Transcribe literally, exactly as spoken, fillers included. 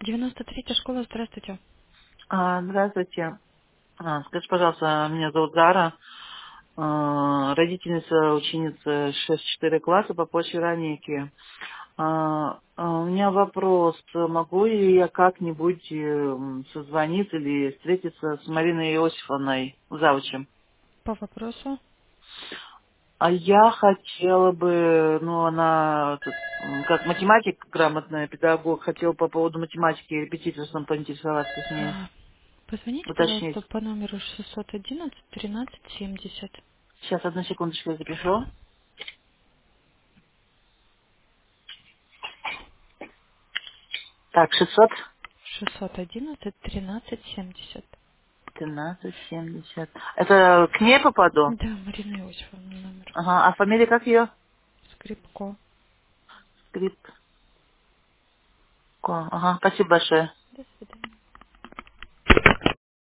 девяносто третья школа, здравствуйте. А, здравствуйте. А, скажите, пожалуйста, меня зовут Зара. А, родительница, ученица шесть четыре класса по почве ранейки. А, а, у меня вопрос. Могу ли я как-нибудь э, созвониться или встретиться с Мариной Иосифовной, завучем? По вопросу. А я хотела бы, ну, она тут, м, как математик, грамотная педагог, хотела по поводу математики репетиторством поинтересоваться с ней, А, Позвоните, уточнить. пожалуйста, по номеру шестьсот одиннадцать тринадцать семьдесят. Сейчас, одну секундочку, я запишу. Так, шестьсот шестьсот одиннадцать тринадцать семьдесят. тринадцать семьдесят. Это к ней попаду? Да, Марина Иосифовна номер. Ага, а фамилия как ее? Скрипко. Скрипко. Ага, спасибо большое.